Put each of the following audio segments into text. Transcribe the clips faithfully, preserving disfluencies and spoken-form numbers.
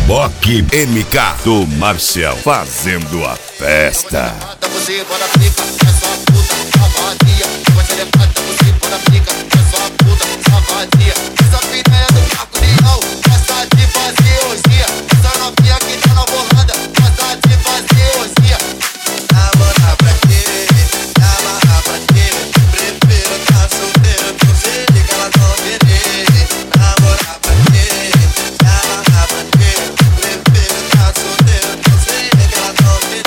Boque M K do Marcial fazendo a festa. Você bora pica, é só puta, safadinha. Você levanta, você bora pica, é só puta, safadinha. Essa filha é do Marco Leão, gosta de fazer orgia. Essa novinha que tá na borrada, gosta de fazer orgia. Namorar pra quê? Amarrar pra quê? Prefiro tá solteiro, que eu sei que ela não vê. Namorar pra quê? Amarrar pra quê? Prefiro tá solteiro, que eu sei que ela não vê.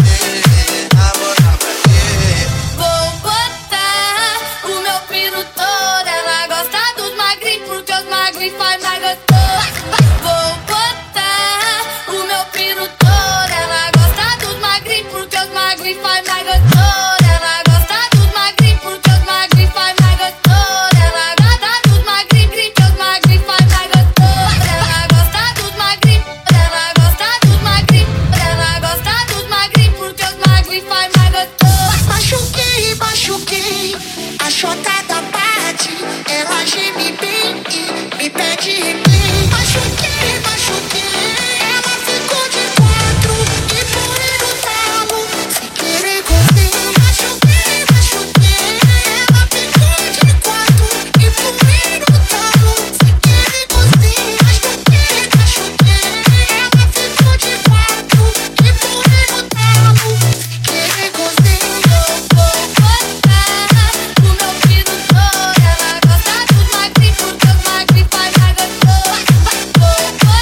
Namorar pra quê? Vou botar o meu pino todo. Ela gosta dos magrinhos porque os magrinhos faz mais gostoso. Vou botar o meu pino todo. Ela gosta dos magrinhos porque os magrinhos faz mais gostoso. Ela gosta dos magrinhos porque os magrinhos faz mais gostoso. Ela gosta dos magrinhos porque os magrinhos faz mais gostoso. Ela gosta dos magrinhos, ela gosta dos magrinhos, ela gosta dos magrinhos porque os magrinhos faz mais gostoso. Machuquei, machuquei, a chotada bate, ela geme bem e me pede replay. Machuquei, machuquei, ela ficou de quatro e pulei no talo, se querer gostei. Machuquei, machuquei, ela ficou de quatro e pulei no talo, se querer gostei. Machuquei, machuquei, ela ficou de quatro e pulei no talo, se querer gostei. Vou botar o meu pino todo. Ela gosta dos magrinhos porque os magrinhos faz mais gostoso. Vou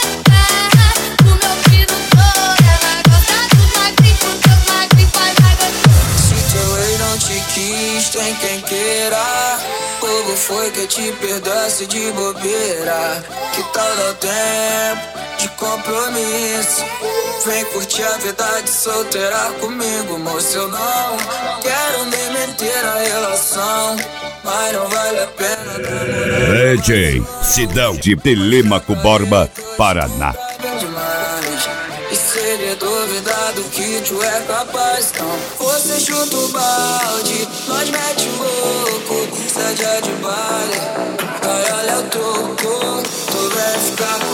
botar o meu pino todo. Ela gosta dos magrinhos porque os magrinhos faz mais gostoso. Se teu ex não te quis, tem quem queira. Como foi que te perdoasse de bobeira? Que tal dar tempo de compromisso? Vem curtir a vida de solteira comigo, moço. Eu não quero nem meter a relação, mas não vale a pena D J Sidão de Telêmaco Borba, Paraná. demais. E se ele duvidar do que tu é capaz, então você chuta o balde, nós mete o louco, sede de baile. Ai, olha o troco, tu vai ficar